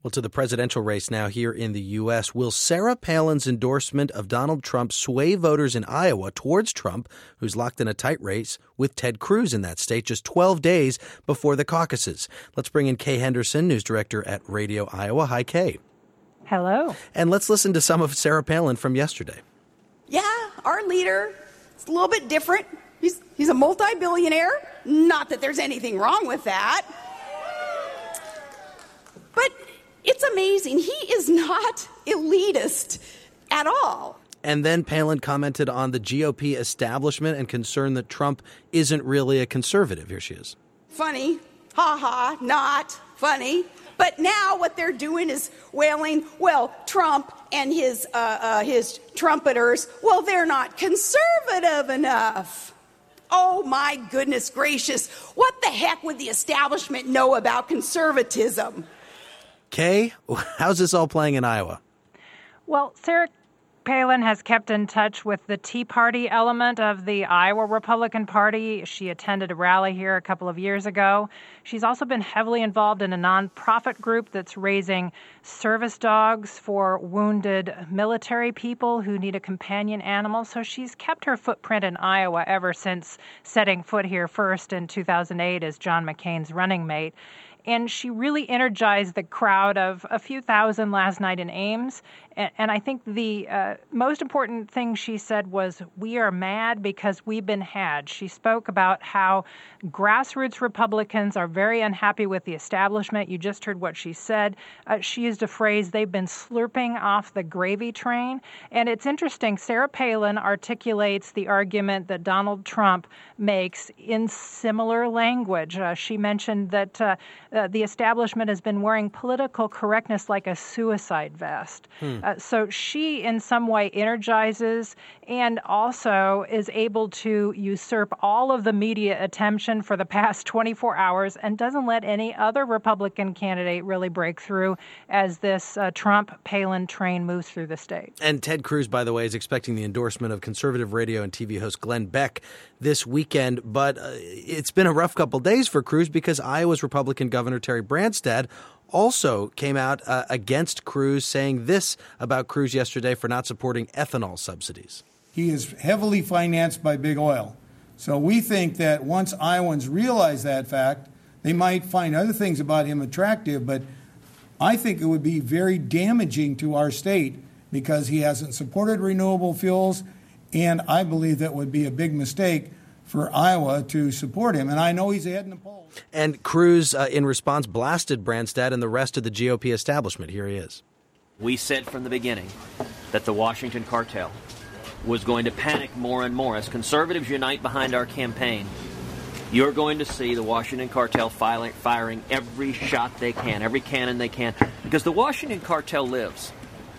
Well, to the presidential race now here in the U.S., will Sarah Palin's endorsement of Donald Trump sway voters in Iowa towards Trump, who's locked in a tight race with Ted Cruz in that state just 12 days before the caucuses? Let's bring in Kay Henderson, news director at Radio Iowa. Hi, Kay. Hello. And let's listen to some of Sarah Palin from yesterday. Yeah, our leader is a little bit different. He's a multi-billionaire. Not that there's anything wrong with that. But it's amazing. He is not elitist at all. And then Palin commented on the GOP establishment and concern that Trump isn't really a conservative. Here she is. Funny. Ha ha. Not funny. But now what they're doing is wailing, well, Trump and his trumpeters, well, they're not conservative enough. Oh, my goodness gracious. What the heck would the establishment know about conservatism? Kay, how's this all playing in Iowa? Well, Sarah Palin has kept in touch with the Tea Party element of the Iowa Republican Party. She attended a rally here a couple of years ago. She's also been heavily involved in a nonprofit group that's raising service dogs for wounded military people who need a companion animal. So she's kept her footprint in Iowa ever since setting foot here first in 2008 as John McCain's running mate. And she really energized the crowd of a few thousand last night in Ames. And I think the most important thing she said was, we are mad because we've been had. She spoke about how grassroots Republicans are very unhappy with the establishment. You just heard what she said. She used a phrase, they've been slurping off the gravy train. And it's interesting, Sarah Palin articulates the argument that Donald Trump makes in similar language. She mentioned that the establishment has been wearing political correctness like a suicide vest. So she, in some way, energizes and also is able to usurp all of the media attention for the past 24 hours and doesn't let any other Republican candidate really break through as this Trump-Palin train moves through the state. And Ted Cruz, by the way, is expecting the endorsement of conservative radio and TV host Glenn Beck this weekend. But it's been a rough couple days for Cruz because Iowa's Republican Governor Terry Branstad also came out against Cruz, saying this about Cruz yesterday for not supporting ethanol subsidies. He is heavily financed by big oil. So we think that once Iowans realize that fact, they might find other things about him attractive, but I think it would be very damaging to our state because he hasn't supported renewable fuels, and I believe that would be a big mistake for Iowa to support him. And I know he's ahead in the polls. And Cruz, in response, blasted Branstad and the rest of the GOP establishment. Here he is. We said from the beginning that the Washington cartel was going to panic more and more. As conservatives unite behind our campaign, you're going to see the Washington cartel firing every shot they can, every cannon they can, because the Washington cartel lives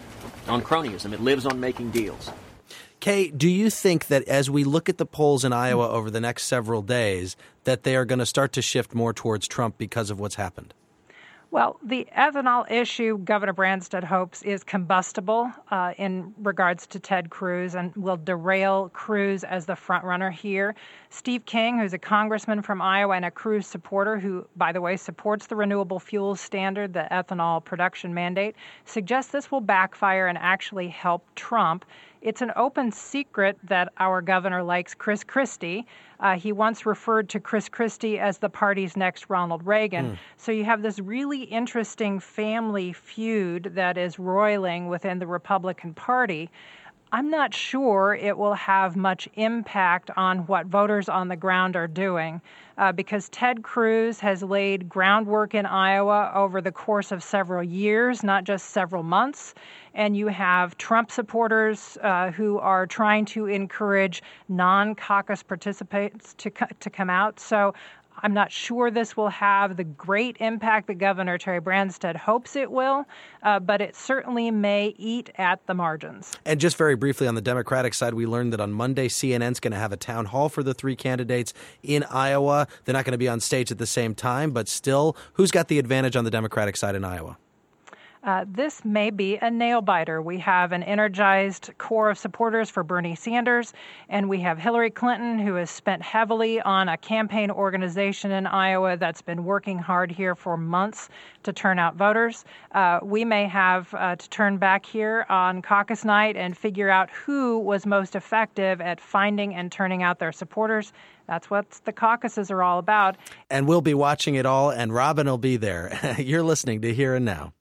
on cronyism. It lives on making deals. Kay, do you think that as we look at the polls in Iowa over the next several days, that they are going to start to shift more towards Trump because of what's happened? Well, the ethanol issue, Governor Branstad hopes, is combustible in regards to Ted Cruz and will derail Cruz as the frontrunner here. Steve King, who's a congressman from Iowa and a Cruz supporter who, by the way, supports the renewable fuels standard, the ethanol production mandate, suggests this will backfire and actually help Trump. It's an open secret that our governor likes Chris Christie. He once referred to Chris Christie as the party's next Ronald Reagan. So you have this really interesting family feud that is roiling within the Republican Party. I'm not sure it will have much impact on what voters on the ground are doing because Ted Cruz has laid groundwork in Iowa over the course of several years, not just several months. And you have Trump supporters who are trying to encourage non-caucus participants to come out. So I'm not sure this will have the great impact that Governor Terry Branstad hopes it will, but it certainly may eat at the margins. And just very briefly on the Democratic side, we learned that on Monday, CNN's going to have a town hall for the three candidates in Iowa. They're not going to be on stage at the same time, but still, who's got the advantage on the Democratic side in Iowa? This may be a nail-biter. We have an energized core of supporters for Bernie Sanders, and we have Hillary Clinton, who has spent heavily on a campaign organization in Iowa that's been working hard here for months to turn out voters. We may have to turn back here on caucus night and figure out who was most effective at finding and turning out their supporters. That's what the caucuses are all about. And we'll be watching it all, and Robin will be there. You're listening to Here and Now.